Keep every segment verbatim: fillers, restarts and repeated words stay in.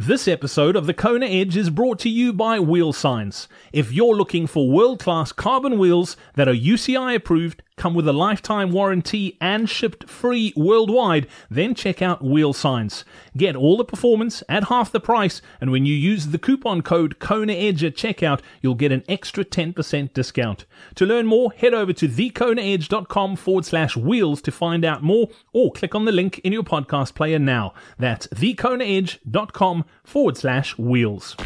This episode of the Kona Edge is brought to you by Wheel Science. If you're looking for world-class carbon wheels that are U C I approved, come with a lifetime warranty and shipped free worldwide, then check out Wheel Science. Get all the performance at half the price, and when you use the coupon code KONAEDGE at checkout, you'll get an extra ten percent discount. To learn more, head over to thekonaedge.com forward slash wheels to find out more, or click on the link in your podcast player now. That's thekonaedge.com forward slash wheels.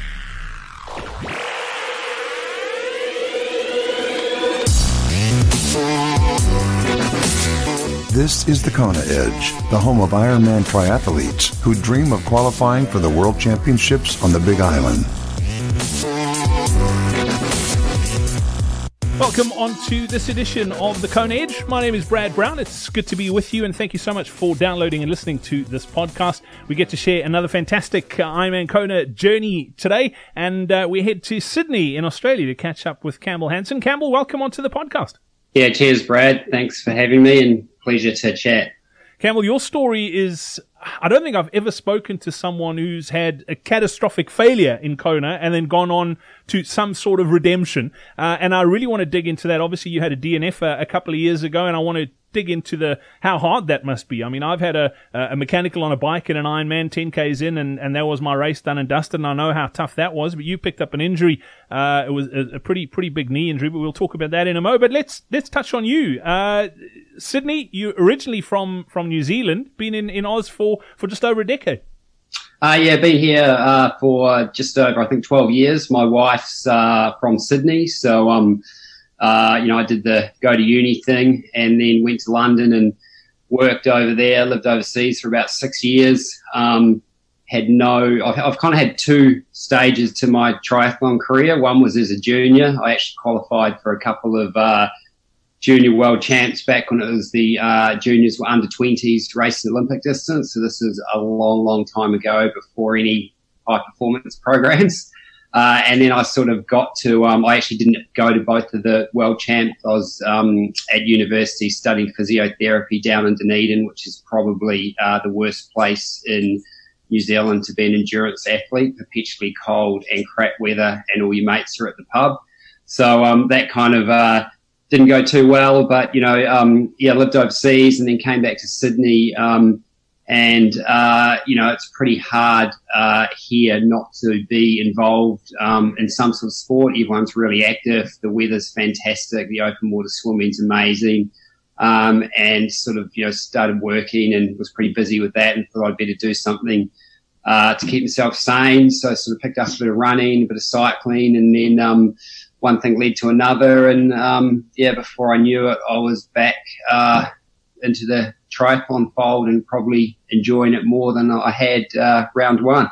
This is the Kona Edge, the home of Ironman triathletes who dream of qualifying for the World Championships on the Big Island. Welcome on to this edition of the Kona Edge. My name is Brad Brown. It's good to be with you, and thank you so much for downloading and listening to this podcast. We get to share another fantastic uh, Ironman Kona journey today, and uh, we head to Sydney in Australia to catch up with Campbell Hansen. Campbell, welcome onto the podcast. Yeah, cheers, Brad. Thanks for having me, and pleasure to chat. Campbell, your story is, I don't think I've ever spoken to someone who's had a catastrophic failure in Kona and then gone on to some sort of redemption. Uh, and I really want to dig into that. Obviously, you had a D N F a, a couple of years ago, and I want to dig into the how hard that must be. I mean, I've had a, a mechanical on a bike in an Ironman, ten Ks in, and, and that was my race done and dusted, and I know how tough that was. But you picked up an injury. Uh, it was a, a pretty pretty big knee injury, but we'll talk about that in a mo. But let's let's touch on you. Uh, Sydney, you originally from, from New Zealand, been in, in Oz for, for just over a decade. Uh, yeah, been here uh, for just over, I think, twelve years. My wife's uh, from Sydney, so um, uh, you know, I did the go to uni thing, and then went to London and worked over there. Lived overseas for about six years. Um, had no, I've, I've kind of had two stages to my triathlon career. One was as a junior. I actually qualified for a couple of uh, junior world champs back when it was the uh, juniors were under twenties racing Olympic distance. So this is a long, long time ago before any high performance programs. Uh, and then I sort of got to, um, I actually didn't go to both of the world champs. I was um, at university studying physiotherapy down in Dunedin, which is probably uh, the worst place in New Zealand to be an endurance athlete, perpetually cold and crap weather, and all your mates are at the pub. So um, that kind of uh, didn't go too well, but, you know, um, yeah, lived overseas and then came back to Sydney. Um, and, uh, you know, it's pretty hard uh, here not to be involved um, in some sort of sport. Everyone's really active. The weather's fantastic. The open water swimming's amazing. Um, and sort of, you know, started working and was pretty busy with that and thought I'd better do something uh, to keep myself sane. So I sort of picked up a bit of running, a bit of cycling, and then um, one thing led to another. And, um, yeah, before I knew it, I was back uh, into the triathlon fold and probably enjoying it more than I had uh, round one.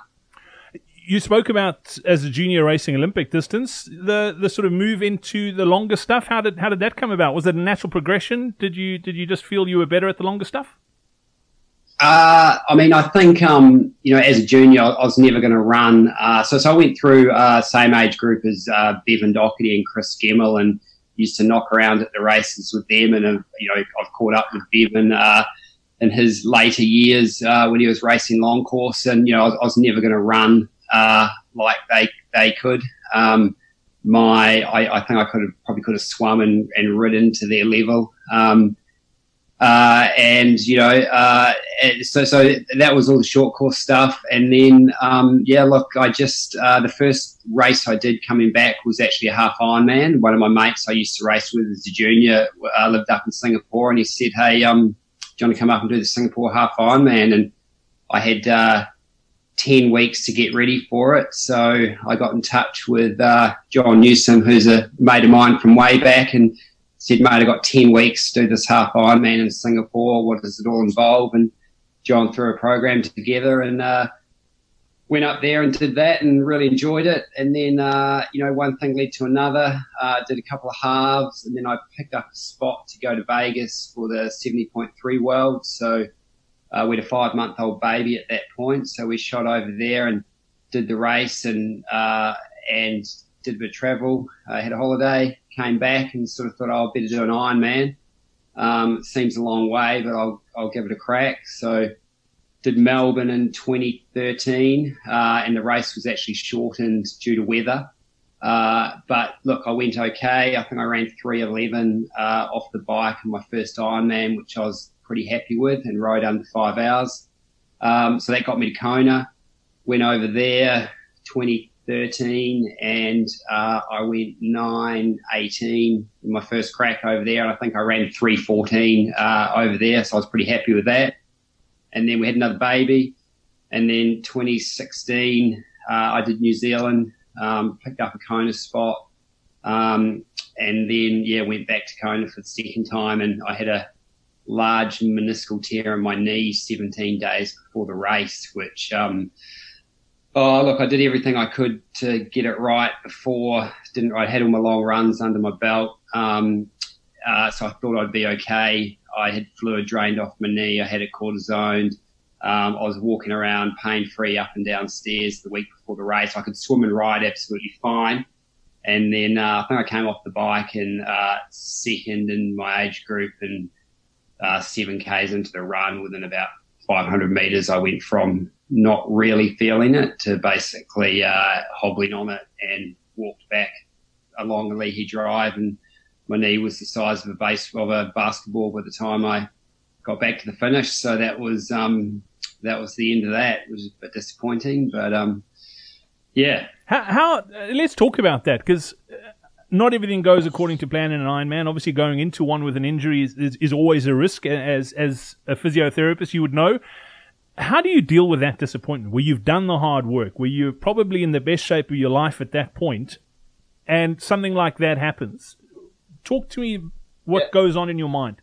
You spoke about, as a junior, racing Olympic distance, the the sort of move into the longer stuff. How did how did that come about? Was it a natural progression? Did you did you just feel you were better at the longer stuff? Uh, I mean, I think, um, you know, as a junior, I was never going to run. Uh, so, so I went through uh, same age group as uh, Bevan Doherty and Chris Gemmell, and used to knock around at the races with them. And, uh, you know, I've caught up with Bevan uh, in his later years uh, when he was racing long course. And, you know, I was, I was never going to run uh, like they they could. Um, my, I, I think I could have probably could have swum and, and ridden to their level. Um, Uh, and, you know, uh, so, so that was all the short course stuff. And then, um, yeah, look, I just, uh, the first race I did coming back was actually a half Ironman. One of my mates I used to race with as a junior, uh, lived up in Singapore, and he said, hey, um, do you want to come up and do the Singapore half Ironman? And I had, uh, ten weeks to get ready for it. So I got in touch with, uh, John Newsom, who's a mate of mine from way back, and said, mate, I got ten weeks to do this half Ironman in Singapore. What does it all involve? And John threw a program together and uh, went up there and did that and really enjoyed it. And then, uh, you know, one thing led to another. Uh, did a couple of halves, and then I picked up a spot to go to Vegas for the seventy point three World. So uh, we had a five-month-old baby at that point. So we shot over there and did the race and uh, and did a bit of travel. I had a holiday, came back and sort of thought, oh, I better do an Ironman. Um, it seems a long way, but I'll, I'll give it a crack. So did Melbourne in twenty thirteen, uh, and the race was actually shortened due to weather. Uh, but look, I went okay. I think I ran three eleven uh, off the bike in my first Ironman, which I was pretty happy with, and rode under five hours. Um, so that got me to Kona. Went over there twenty thirteen, and uh, I went nine eighteen in my first crack over there. And I think I ran three fourteen uh, over there, so I was pretty happy with that. And then we had another baby. And then twenty sixteen, uh, I did New Zealand. Um, picked up a Kona spot, um, and then, yeah, went back to Kona for the second time, and I had a large meniscal tear in my knee seventeen days before the race, which, um, oh, look, I did everything I could to get it right before. Didn't I had all my long runs under my belt, um, uh, so I thought I'd be okay. I had fluid drained off my knee. I had it cortisoned. Um, I was walking around pain-free up and down stairs the week before the race. I could swim and ride absolutely fine. And then uh, I think I came off the bike and uh, second in my age group, and uh, seven Ks into the run within about five hundred metres, I went from not really feeling it to basically uh, hobbling on it, and walked back along the Leahy Drive, and my knee was the size of a base of a basketball by the time I got back to the finish. So that was um, that was the end of that. It was a bit disappointing, but um, yeah. How, how uh, let's talk about that, because uh, not everything goes according to plan in an Ironman. Obviously, going into one with an injury is, is, is always a risk. As as a physiotherapist, you would know. How do you deal with that disappointment, where you've done the hard work, where you're probably in the best shape of your life at that point, and something like that happens? Talk to me what yeah. goes on in your mind.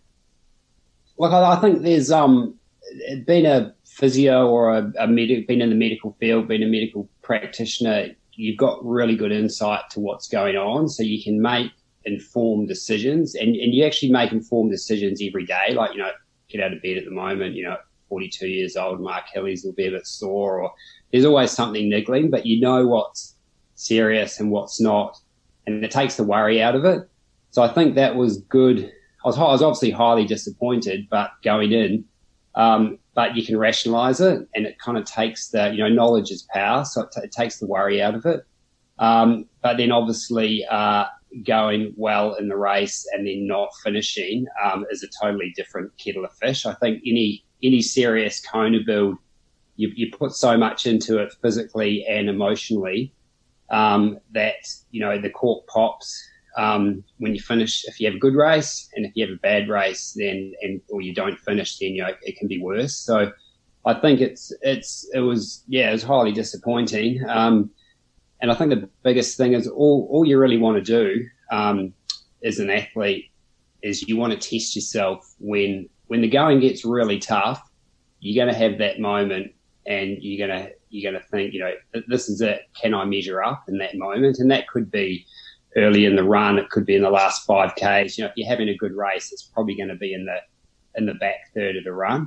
Look, I think there's um, being a physio or a, a medic, being in the medical field, being a medical practitioner, you've got really good insight to what's going on, so you can make informed decisions, and, and you actually make informed decisions every day. Like, you know, get out of bed at the moment, you know, forty-two years old, my Achilles will be a bit sore, or there's always something niggling, but you know what's serious and what's not, and it takes the worry out of it. So I think that was good. I was, I was obviously highly disappointed, but going in, um, but you can rationalize it, and it kind of takes the, you know, knowledge is power, so it, t- it takes the worry out of it. Um, but then obviously, uh, going well in the race and then not finishing, um, is a totally different kettle of fish. I think any, any serious Kona build, you, you put so much into it physically and emotionally, um, that, you know, the cork pops, um, when you finish. If you have a good race, and if you have a bad race, then, and, or you don't finish, then, you know, it can be worse. So I think it's, it's, it was, yeah, it was highly disappointing. Um, and I think the biggest thing is all, all you really want to do, um, as an athlete is you want to test yourself when, when the going gets really tough. You're going to have that moment, and you're going to, you're going to think, you know, this is it. Can I measure up in that moment? And that could be early in the run. It could be in the last five Ks. You know, if you're having a good race, it's probably going to be in the, in the back third of the run.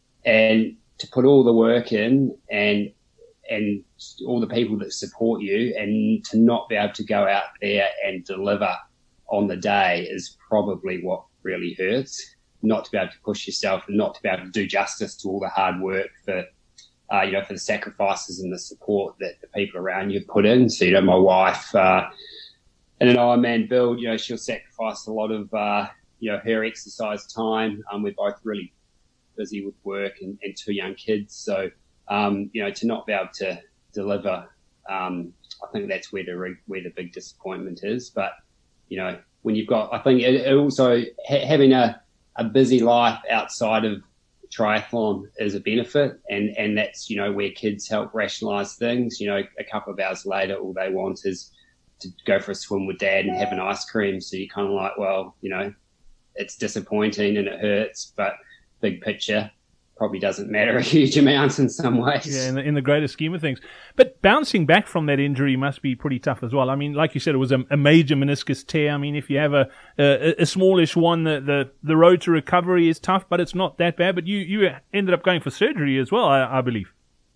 And to put all the work in, and, and all the people that support you, and to not be able to go out there and deliver on the day is probably what really hurts. Not to be able to push yourself, and not to be able to do justice to all the hard work for, uh, you know, for the sacrifices and the support that the people around you put in. So, you know, my wife, uh, in an Ironman build, you know, she'll sacrifice a lot of, uh, you know, her exercise time. Um, we're both really busy with work and, and two young kids. So, um, you know, to not be able to deliver, um, I think that's where the, re- where the big disappointment is. But, you know, when you've got, I think it, it also ha- having a, a busy life outside of triathlon is a benefit. And, and that's, you know, where kids help rationalize things. You know, a couple of hours later, all they want is to go for a swim with dad and have an ice cream. So you're kind of like, well, you know, it's disappointing and it hurts, but big picture probably doesn't matter a huge amount in some ways. Yeah, in the, in the greater scheme of things. But bouncing back from that injury must be pretty tough as well. I mean, like you said, it was a, a major meniscus tear. I mean, if you have a a, a smallish one, the, the the road to recovery is tough, but it's not that bad. But you, you ended up going for surgery as well, I, I believe.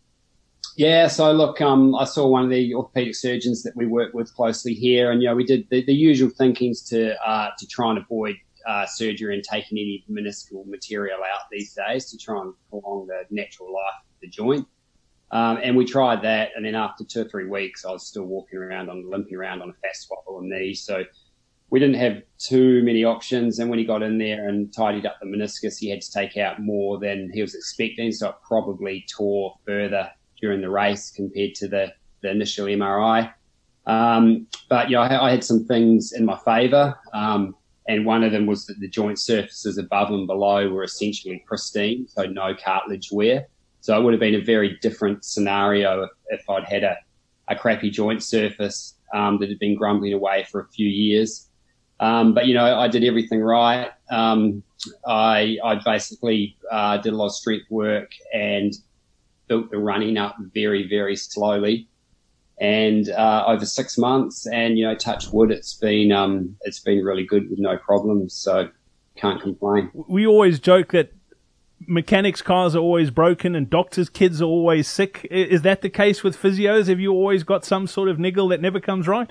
Yeah, so look, um, I saw one of the orthopedic surgeons that we work with closely here, and, you know, we did the, the usual thinkings to uh, to try and avoid uh, surgery and taking any meniscal material out these days to try and prolong the natural life the joint. Um, and we tried that, and then after two or three weeks, I was still walking around on, limping around on a fast swaddle knee. So we didn't have too many options. And when he got in there and tidied up the meniscus, he had to take out more than he was expecting. So it probably tore further during the race compared to the, the initial M R I. Um, but, you know, I, I had some things in my favour. Um, and one of them was that the joint surfaces above and below were essentially pristine, so no cartilage wear. So it would have been a very different scenario if, if I'd had a, a crappy joint surface um, that had been grumbling away for a few years. Um, but, you know, I did everything right. Um, I, I basically uh, did a lot of strength work and built the running up very, very slowly. And uh, over six months, and, you know, touch wood, it's been um, it's been really good with no problems. So can't complain. We always joke that mechanics' cars are always broken and doctors' kids are always sick. Is that the case with physios? Have you always got some sort of niggle that never comes right?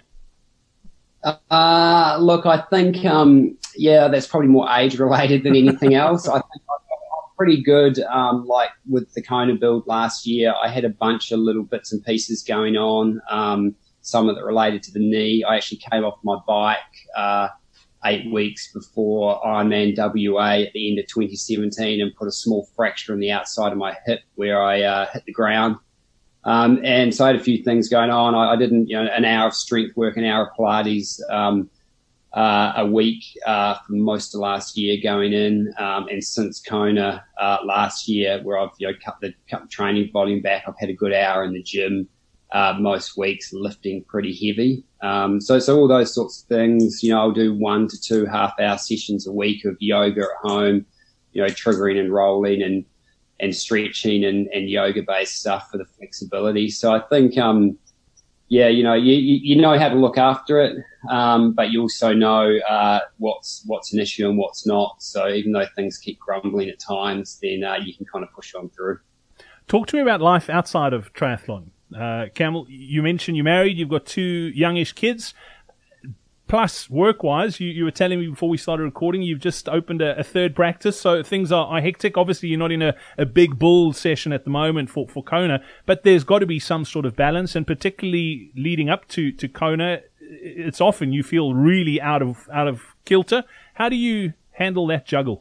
Uh, look, I think, um, yeah, that's probably more age-related than anything else. I think I'm pretty good, um, like with the Kona build last year. I had a bunch of little bits and pieces going on, um, some of it related to the knee. I actually came off my bike uh eight weeks before Ironman W A at the end of twenty seventeen and put a small fracture on the outside of my hip where I uh, hit the ground. Um, and so I had a few things going on. I, I did you know, an hour of strength work, an hour of Pilates um, uh, a week uh, for most of last year going in. Um, and since Kona uh, last year, where I've you know, cut, the, cut the training volume back, I've had a good hour in the gym uh, most weeks, lifting pretty heavy. Um, so, so all those sorts of things, you know, I'll do one to two half hour sessions a week of yoga at home, you know, triggering and rolling and, and stretching and, and yoga based stuff for the flexibility. So I think, um, yeah, you know, you, you know how to look after it. Um, but you also know, uh, what's, what's an issue and what's not. So even though things keep grumbling at times, then, uh, you can kind of push on through. Talk to me about life outside of triathlon. Uh, Camel, you mentioned you're married, you've got two youngish kids, plus work-wise, you, you were telling me before we started recording, you've just opened a, a third practice, so things are, are hectic. Obviously, you're not in a, a big bull session at the moment for, for Kona, but there's got to be some sort of balance, and particularly leading up to, to Kona, it's often you feel really out of out of kilter. How do you handle that juggle?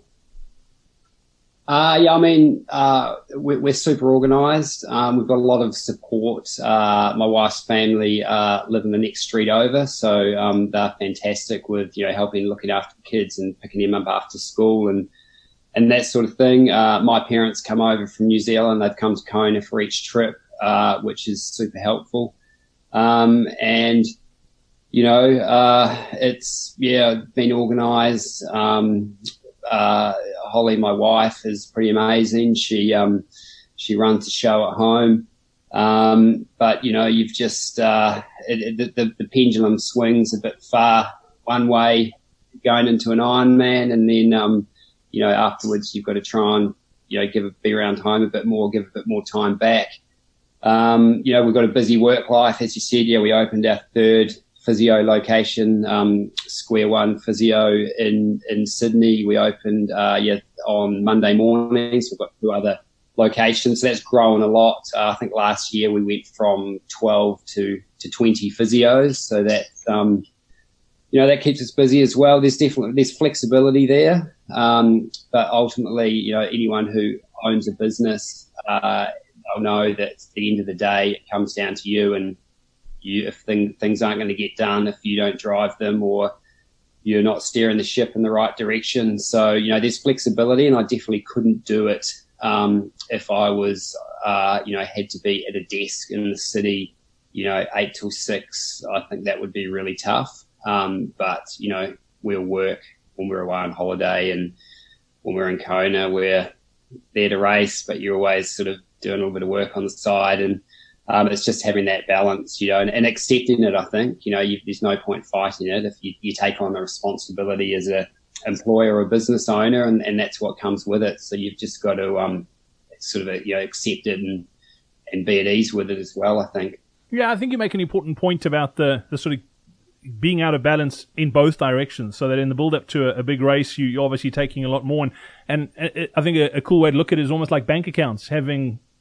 Uh, yeah, I mean, uh, we're, we're super organised. Um, we've got a lot of support. Uh, my wife's family, uh, live in the next street over. So, um, they're fantastic with, you know, helping looking after the kids and picking them up after school and, and that sort of thing. Uh, my parents come over from New Zealand. They've come to Kona for each trip, uh, which is super helpful. Um, and, you know, uh, it's, yeah, been organised. Um, Uh, Holly, my wife, is pretty amazing. She, um, she runs the show at home. Um, but you know, you've just, uh, it, it, the, the pendulum swings a bit far one way going into an Ironman. And then, um, you know, afterwards you've got to try and, you know, give it, be around home a bit more, give a bit more time back. Um, you know, we've got a busy work life. As you said, yeah, we opened our third physio location, um, Square One Physio in, in Sydney. We opened, uh, yeah, on Monday mornings. We've got two other locations. So that's grown a lot. Uh, I think last year we went from twelve to, to twenty physios. So that, um, you know, that keeps us busy as well. There's definitely, there's flexibility there. Um, but ultimately, you know, anyone who owns a business, uh, they'll know that at the end of the day, it comes down to you and, You, if thing, things aren't going to get done, if you don't drive them or you're not steering the ship in the right direction. So, you know, there's flexibility, and I definitely couldn't do it um, if I was, uh, you know, had to be at a desk in the city, you know, eight till six. I think that would be really tough. Um, but, you know, we'll work when we're away on holiday, and when we're in Kona, we're there to race, but you're always sort of doing a little bit of work on the side. And Um, it's just having that balance, you know, and, and accepting it. I think, you know, you, there's no point fighting it if you, you take on the responsibility as a employer or business owner, and, and that's what comes with it. So you've just got to um, sort of, you know, accept it and, and be at ease with it as well, I think. Yeah, I think you make an important point about the, the sort of being out of balance in both directions, so that in the build-up to a, a big race, you, you're obviously taking a lot more. And, and it, I think a, a cool way to look at it is almost like bank accounts, having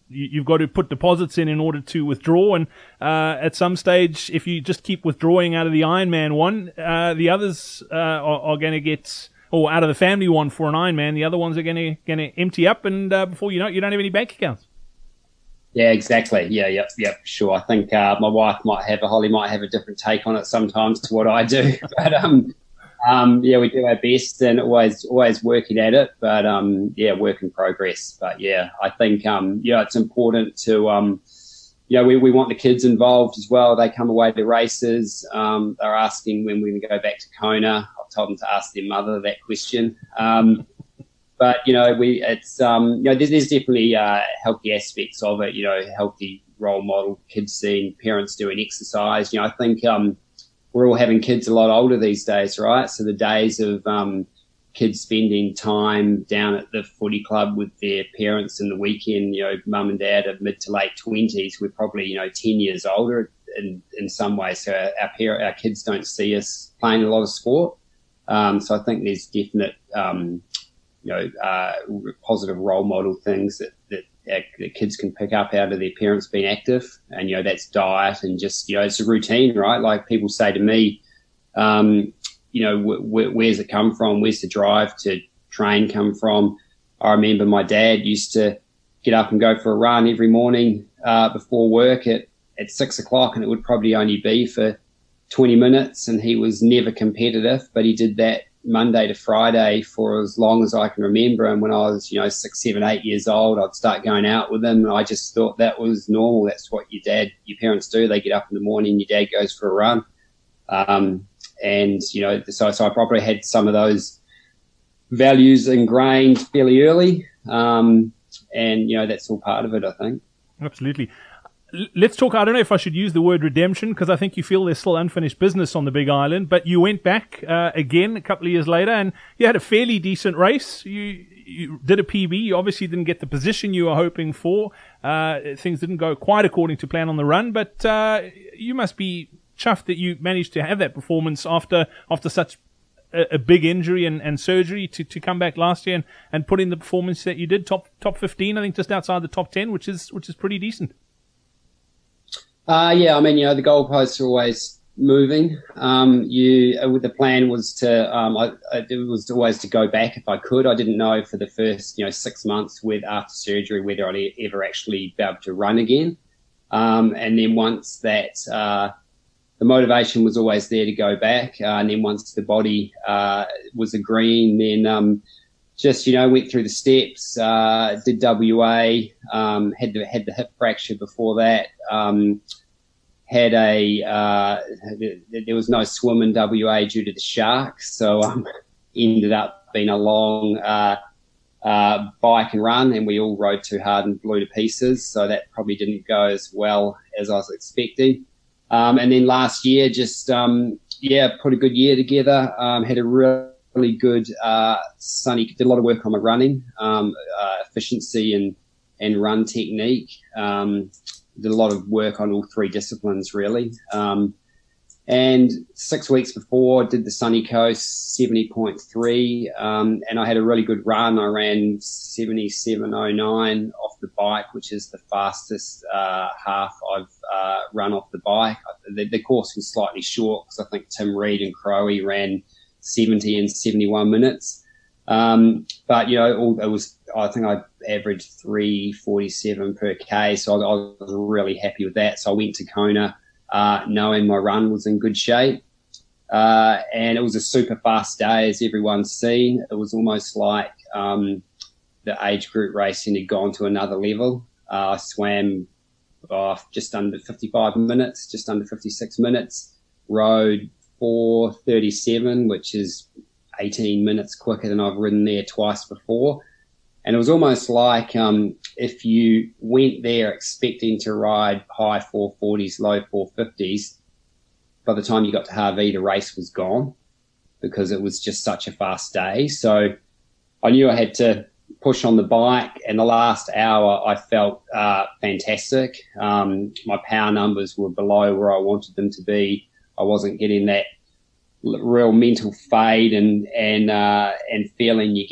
you, you've got to put deposits in in order to withdraw. And uh, at some stage, if you just keep withdrawing out of the Ironman one, uh, the others uh, are, are going to get, or out of the family one for an Ironman, the other ones are going to going to empty up, and uh, before you know it, you don't have any bank accounts. Yeah, exactly. Yeah, yep, yep, sure. I think uh, my wife might have, a Holly might have a different take on it sometimes to what I do, but um, um, yeah, we do our best and always, always working at it. But um, yeah, work in progress. But yeah, I think um, yeah, it's important to um, you know, we we want the kids involved as well. They come away to races. Um, they're asking when we're going to go back to Kona. I've told them to ask their mother that question. Um, But, you know, we, it's, um, you know, there's, there's definitely, uh, healthy aspects of it, you know, healthy role model, kids seeing parents doing exercise. You know, I think, um, we're all having kids a lot older these days, right? So the days of, um, kids spending time down at the footy club with their parents in the weekend, you know, mum and dad are mid to late twenties. We're probably, you know, ten years older in, in some ways. So our, our, parent, our kids don't see us playing a lot of sport. Um, so I think there's definite, um, you know, uh, positive role model things that, that, that kids can pick up out of their parents being active. And, you know, that's diet and just, you know, it's a routine, right? Like people say to me, um, you know, wh- wh- where's it come from? Where's the drive to train come from? I remember my dad used to get up and go for a run every morning, uh, before work at, at six o'clock, and it would probably only be for twenty minutes. And he was never competitive, but he did that Monday to Friday for as long as I can remember. And when I was, you know, six, seven, eight years old, I'd start going out with him. And I just thought that was normal. That's what your dad, your parents do. They get up in the morning, your dad goes for a run. Um, and, you know, so, so I probably had some of those values ingrained fairly early. Um, and, you know, that's all part of it, I think. Absolutely. Let's talk, I don't know if I should use the word redemption, because I think you feel there's still unfinished business on the Big Island, but you went back uh, again a couple of years later and you had a fairly decent race. You you did a P B. You obviously didn't get the position you were hoping for. Uh, things didn't go quite according to plan on the run, but uh, you must be chuffed that you managed to have that performance after after such a, a big injury and, and surgery to, to come back last year and, and put in the performance that you did, top top fifteen, I think just outside the top ten, which is which is pretty decent. Uh, yeah, I mean, you know, the goalposts are always moving. Um, you, uh, the plan was to, um, I, I, it was always to go back if I could. I didn't know for the first, you know, six months with after surgery whether I'd ever actually be able to run again. Um, and then once that, uh, the motivation was always there to go back. Uh, and then once the body, uh, was agreeing, then, um, just, you know, went through the steps, uh, did W A, um, had the, had the hip fracture before that, um, had a, uh, there was no swim in W A due to the sharks. So, um, ended up being a long, uh, uh, bike and run, and we all rode too hard and blew to pieces. So that probably didn't go as well as I was expecting. Um, and then last year, just, um, yeah, put a good year together, um, had a real, really good, uh, sunny, did a lot of work on my running, um, uh, efficiency and, and run technique. Um, did a lot of work on all three disciplines really. Um, and six weeks before did the Sunny Coast seventy point three. Um, and I had a really good run. I ran seventy-seven oh nine off the bike, which is the fastest, uh, half I've, uh, run off the bike. The, the course was slightly short because I think Tim Reed and Crowe ran seventy and seventy-one minutes. Um, but, you know, all, it was, I think I averaged three forty-seven per K. So I, I was really happy with that. So I went to Kona, uh, knowing my run was in good shape. Uh, and it was a super fast day, as everyone's seen. It was almost like, um, the age group racing had gone to another level. Uh, I swam oh, just under fifty-five minutes, just under fifty-six minutes, rode four thirty-seven, which is eighteen minutes quicker than I've ridden there twice before. And it was almost like um, if you went there expecting to ride high four forties, low four fifties, by the time you got to Harvey, the race was gone because it was just such a fast day. So I knew I had to push on the bike, and the last hour I felt uh, fantastic. Um, my power numbers were below where I wanted them to be. I wasn't getting that real mental fade and and uh, and feeling you get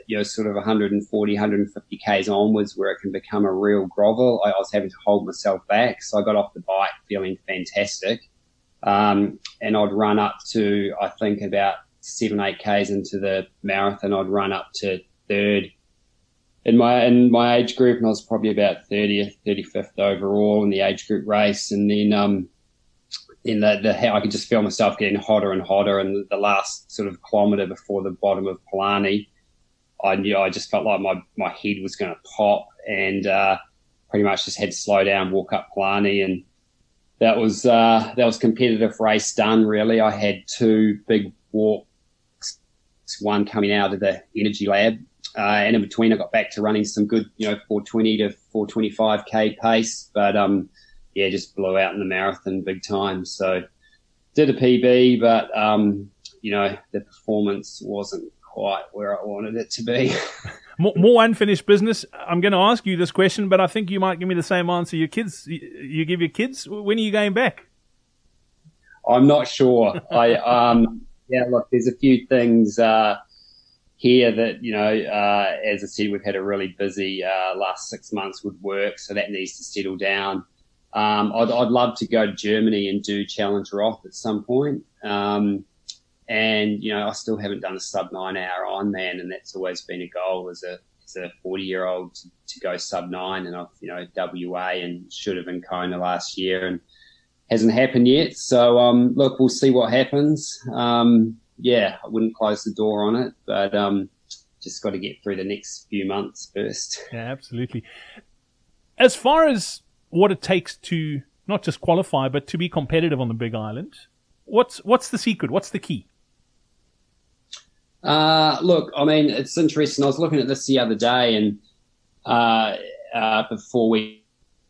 you know, sort of one forty, one fifty Ks onwards where it can become a real grovel, I, I was having to hold myself back. So I got off the bike feeling fantastic. Um, and I'd run up to, I think, about seven, eight Ks into the marathon. I'd run up to third in my in my age group, and I was probably about thirtieth, thirty-fifth overall in the age group race. And then um, in the, the I could just feel myself getting hotter and hotter. And the last sort of kilometre before the bottom of Palani, I knew I just felt like my, my head was going to pop, and uh, pretty much just had to slow down, walk up Palani, and that was uh, that was competitive race done. Really, I had two big walks, one coming out of the energy lab, uh, and in between I got back to running some good, you know, four twenty to four twenty-five K pace, but um, yeah, just blew out in the marathon big time. So did a P B, but um, you know, the performance wasn't quite where I wanted it to be. more, more unfinished business. I'm going to ask you this question, but I think you might give me the same answer your kids. You give your kids. When are you going back? I'm not sure. I um yeah, look, there's a few things uh, here that, you know, uh, as I said, we've had a really busy uh, last six months with work, so that needs to settle down. Um, I'd, I'd love to go to Germany and do Challenger off at some point. Um, And, you know, I still haven't done a sub nine hour Ironman, and that's always been a goal as a as a forty year old to, to go sub nine. And I've, you know, W A and should have in Kona last year and hasn't happened yet. So, um, look, we'll see what happens. Um, yeah, I wouldn't close the door on it, but um, just got to get through the next few months first. Yeah, absolutely. As far as what it takes to not just qualify, but to be competitive on the Big Island, what's what's the secret? What's the key? Uh, look, I mean, it's interesting. I was looking at this the other day, and uh, uh, before we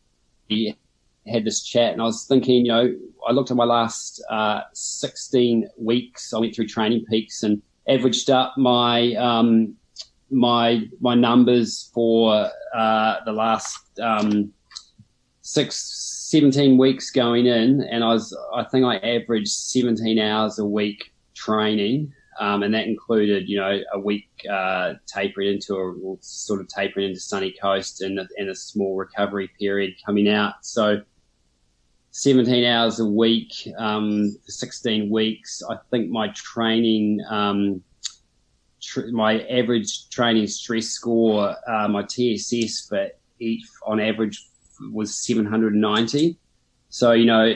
had this chat, and I was thinking, you know, I looked at my last uh, sixteen weeks. I went through Training Peaks and averaged up my um, my my numbers for uh, the last um, six, seventeen weeks going in, and I was, I think I averaged seventeen hours a week training. Um, and that included, you know, a week uh, tapering into a well, sort of tapering into Sunny Coast and a, and a small recovery period coming out. So seventeen hours a week um, for sixteen weeks. I think my training, um, tr- my average training stress score, uh, my T S S for each on average was seven hundred ninety. So, you know,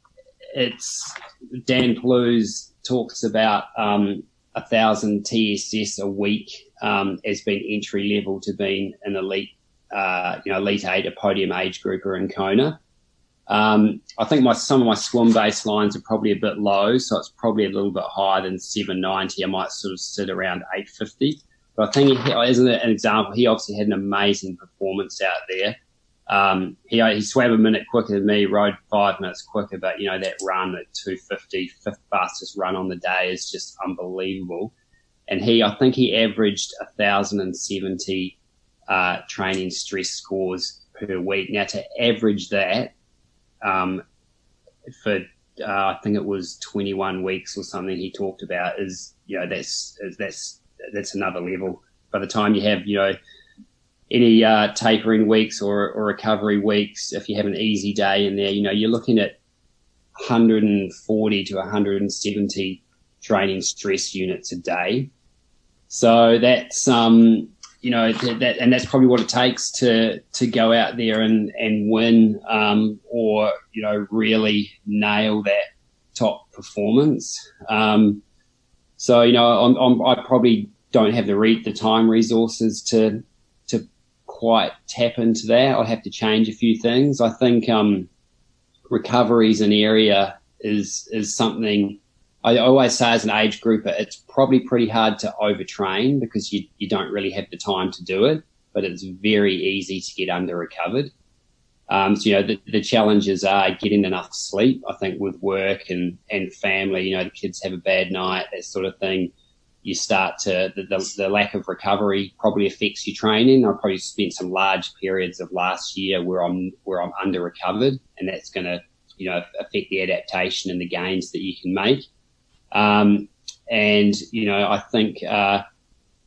it's Dan Plews talks about um, a thousand T S S a week um, as being entry level to being an elite, uh, you know, elite eight, a podium age grouper in Kona. Um, I think my some of my swim baselines are probably a bit low, so it's probably a little bit higher than seven ninety. I might sort of sit around eight fifty. But I think, he, as an example, he obviously had an amazing performance out there. Um, he, he swam a minute quicker than me, rode five minutes quicker, but, you know, that run at two fifty, fifth fastest run on the day is just unbelievable. And he, I think he averaged one thousand seventy uh, training stress scores per week. Now, to average that um, for, uh, I think it was twenty-one weeks or something he talked about is, you know, that's, that's, that's another level. By the time you have, you know, any uh, tapering weeks or, or recovery weeks, if you have an easy day in there, you know, you're looking at one forty to one seventy training stress units a day. So that's, um, you know, that, that, and that's probably what it takes to, to go out there and, and win, um, or, you know, really nail that top performance. Um, so, you know, I'm, I'm, I probably don't have the re- the time resources to, to quite tap into that. I'll have to change a few things. I think, um, recovery is an area is, is something I always say as an age grouper, it's probably pretty hard to overtrain because you, you don't really have the time to do it, but it's very easy to get under recovered. Um, so, you know, the, the challenges are getting enough sleep, I think, with work and, and family. You know, the kids have a bad night, that sort of thing. You start to, the, the, the lack of recovery probably affects your training. I probably spent some large periods of last year where I'm, where I'm under recovered, and that's going to, you know, affect the adaptation and the gains that you can make. Um, and, you know, I think, uh,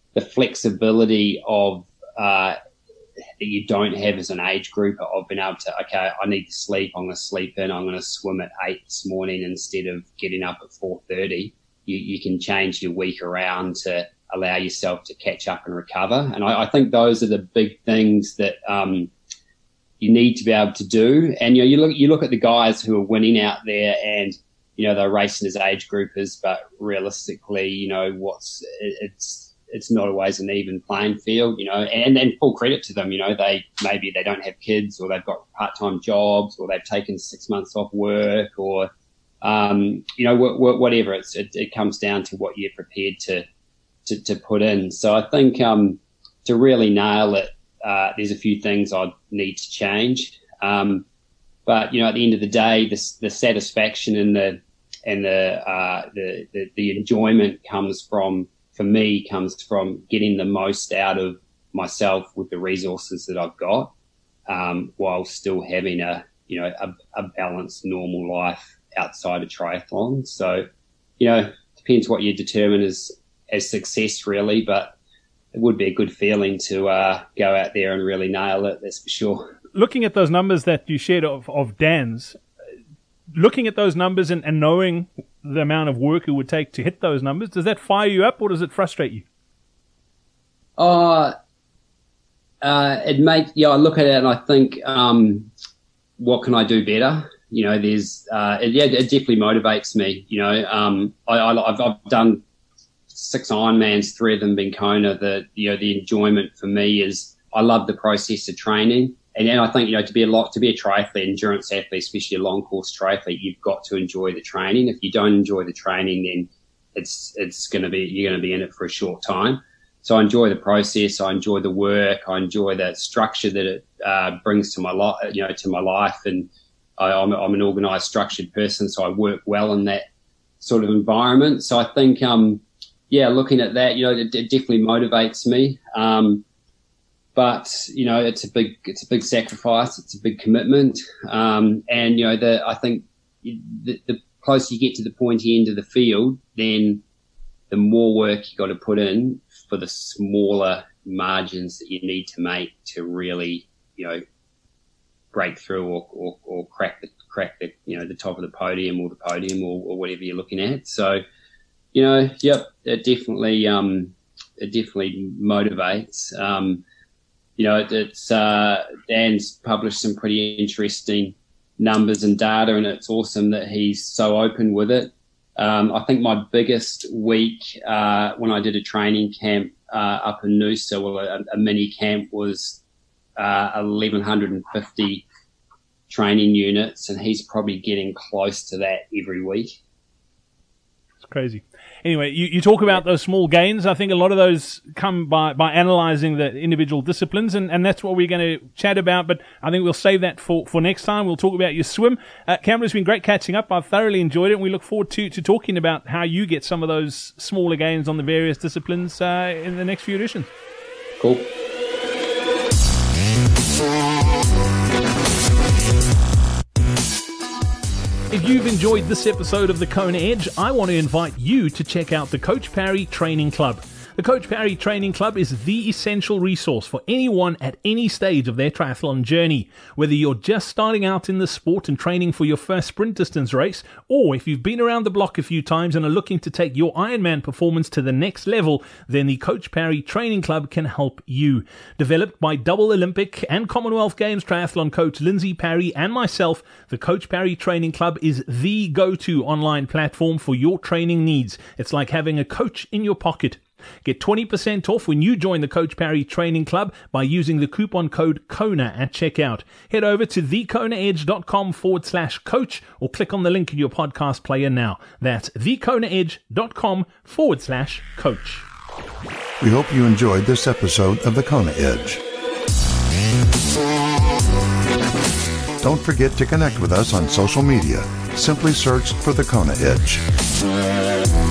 the flexibility of uh, that you don't have as an age group of being able to, okay, I need to sleep, I'm going to sleep in, I'm going to swim at eight this morning instead of getting up at four thirty. You, you can change your week around to allow yourself to catch up and recover. And I, I think those are the big things that um, you need to be able to do. And, you know, you look, you look at the guys who are winning out there and, you know, they're racing as age groupers, but realistically, you know, what's, it's, it's not always an even playing field, you know, and then full credit to them, you know, they, maybe they don't have kids or they've got part-time jobs or they've taken six months off work or, um, you know, wh- wh- whatever. It's, it, it comes down to what you're prepared to, to, to put in. So I think, um, to really nail it, uh, there's a few things I'd need to change. Um, but, you know, at the end of the day, the, the satisfaction and the, and the, uh, the, the, the enjoyment comes from, for me, comes from getting the most out of myself with the resources that I've got, um, while still having a, you know, a, a balanced, normal life outside of triathlon. So, you know, depends what you determine as, as success really, but it would be a good feeling to uh, go out there and really nail it, that's for sure. Looking at those numbers that you shared of, of Dan's, looking at those numbers and, and knowing the amount of work it would take to hit those numbers, does that fire you up or does it frustrate you? Uh, uh, it makes, yeah, I look at it and I think, um, what can I do better? You know, there's, uh, it, yeah, it definitely motivates me. You know, um, I, I, I've, I've done six Ironmans, three of them being Kona. The, you know, the enjoyment for me is I love the process of training. And then I think, you know, to be a lot, to be a triathlete, endurance athlete, especially a long course triathlete, you've got to enjoy the training. If you don't enjoy the training, then it's, it's going to be, you're going to be in it for a short time. So I enjoy the process. I enjoy the work. I enjoy the structure that it uh, brings to my life, you know, to my life. And I, I'm, I'm an organized, structured person, so I work well in that sort of environment. So I think, um, yeah, looking at that, you know, it, it definitely motivates me. Um, but you know, it's a big, it's a big sacrifice. It's a big commitment. Um, and you know, the, I think the, the closer you get to the pointy end of the field, then the more work you got to put in for the smaller margins that you need to make to really, you know, break through or, or, or crack the, crack the, you know, the top of the podium or the podium or, or whatever you're looking at. So, you know, yep, it definitely, um, it definitely motivates. Um, you know, it, it's, uh, Dan's published some pretty interesting numbers and data, and it's awesome that he's so open with it. Um, I think my biggest week, uh, when I did a training camp, uh, up in Noosa, well, a, a mini camp was, uh, eleven fifty training units, and he's probably getting close to that every week. It's crazy. Anyway, you, you talk about those small gains. I think a lot of those come by, by analyzing the individual disciplines, and, and that's what we're going to chat about, but I think we'll save that for, for next time. We'll talk about your swim. Uh, Cameron, it's been great catching up. I've thoroughly enjoyed it, and we look forward to, to talking about how you get some of those smaller gains on the various disciplines uh, in the next few editions. Cool. If you've enjoyed this episode of the Kona Edge, I want to invite you to check out the Coach Parry Training Club. The Coach Parry Training Club is the essential resource for anyone at any stage of their triathlon journey. Whether you're just starting out in the sport and training for your first sprint distance race, or if you've been around the block a few times and are looking to take your Ironman performance to the next level, then the Coach Parry Training Club can help you. Developed by double Olympic and Commonwealth Games triathlon coach Lindsay Parry and myself, the Coach Parry Training Club is the go-to online platform for your training needs. It's like having a coach in your pocket. Get twenty percent off when you join the Coach Parry Training Club by using the coupon code KONA at checkout. Head over to thekonaedge.com forward slash coach or click on the link in your podcast player now. That's thekonaedge.com forward slash coach. We hope you enjoyed this episode of the Kona Edge. Don't forget to connect with us on social media. Simply search for the Kona Edge.